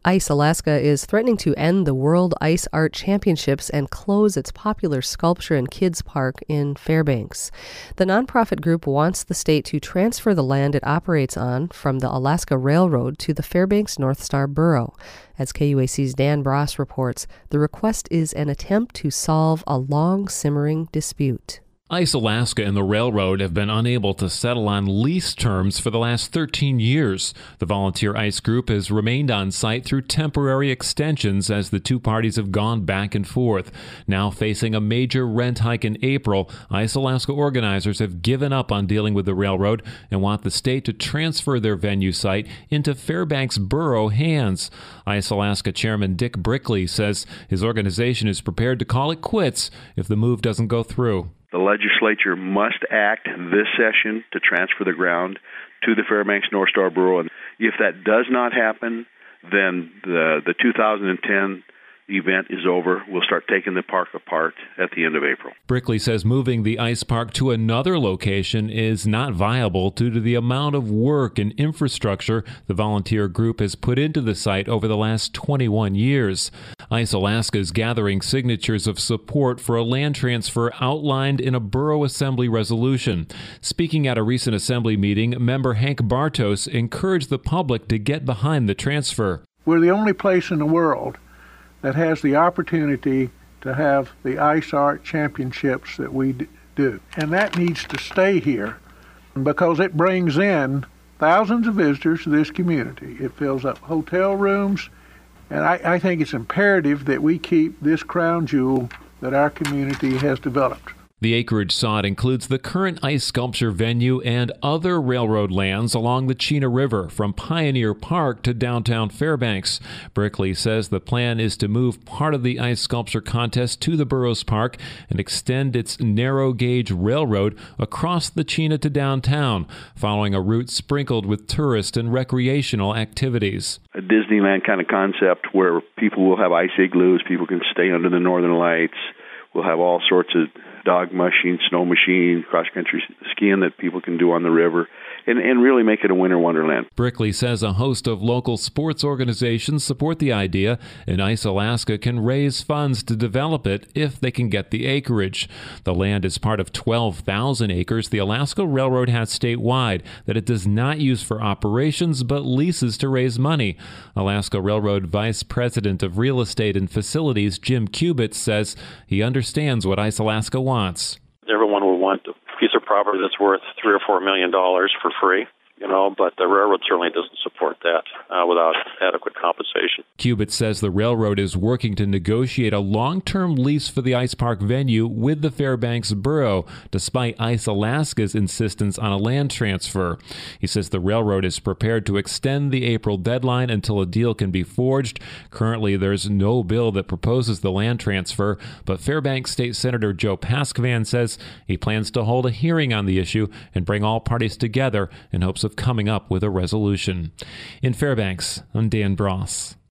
Ice Alaska is threatening to end the World Ice Art Championships and close its popular sculpture and kids park in Fairbanks. The nonprofit group wants the state to transfer the land it operates on from the Alaska Railroad to the Fairbanks North Star Borough. As KUAC's Dan Bross reports, the request is an attempt to solve a long-simmering dispute. Ice Alaska and the railroad have been unable to settle on lease terms for the last 13 years. The volunteer ice group has remained on site through temporary extensions as the two parties have gone back and forth. Now facing a major rent hike in April, Ice Alaska organizers have given up on dealing with the railroad and want the state to transfer their venue site into Fairbanks Borough hands. Ice Alaska Chairman Dick Brickley says his organization is prepared to call it quits if the move doesn't go through. The legislature must act this session to transfer the ground to the Fairbanks North Star Borough. And if that does not happen, then the 2010 event is over. We'll start taking the park apart at the end of April. Brickley says moving the ice park to another location is not viable due to the amount of work and infrastructure the volunteer group has put into the site over the last 21 years. Ice Alaska is gathering signatures of support for a land transfer outlined in a Borough Assembly resolution. Speaking at a recent Assembly meeting, member Hank Bartos encouraged the public to get behind the transfer. We're the only place in the world that has the opportunity to have the Ice Art Championships that we do. And that needs to stay here because it brings in thousands of visitors to this community. It fills up hotel rooms, and I think it's imperative that we keep this crown jewel that our community has developed. The acreage sought includes the current ice sculpture venue and other railroad lands along the Chena River from Pioneer Park to downtown Fairbanks. Brickley says the plan is to move part of the ice sculpture contest to the Burroughs Park and extend its narrow gauge railroad across the Chena to downtown, following a route sprinkled with tourist and recreational activities. A Disneyland kind of concept where people will have ice igloos, people can stay under the northern lights. We'll have all sorts of dog mushing, snow machine, cross-country skiing that people can do on the river, and really make it a winter wonderland. Brickley says a host of local sports organizations support the idea, and Ice Alaska can raise funds to develop it if they can get the acreage. The land is part of 12,000 acres the Alaska Railroad has statewide that it does not use for operations but leases to raise money. Alaska Railroad Vice President of Real Estate and Facilities Jim Kubitz says he understands what Ice Alaska wants. Everyone will want a piece of property that's worth $3 or $4 million for free, but the railroad certainly doesn't support that without adequate compensation. Kubitz says the railroad is working to negotiate a long-term lease for the ice park venue with the Fairbanks Borough, despite Ice Alaska's insistence on a land transfer. He says the railroad is prepared to extend the April deadline until a deal can be forged. Currently, there's no bill that proposes the land transfer, but Fairbanks State Senator Joe Paskvan says he plans to hold a hearing on the issue and bring all parties together in hopes of coming up with a resolution. In Fairbanks, I'm Dan Bross.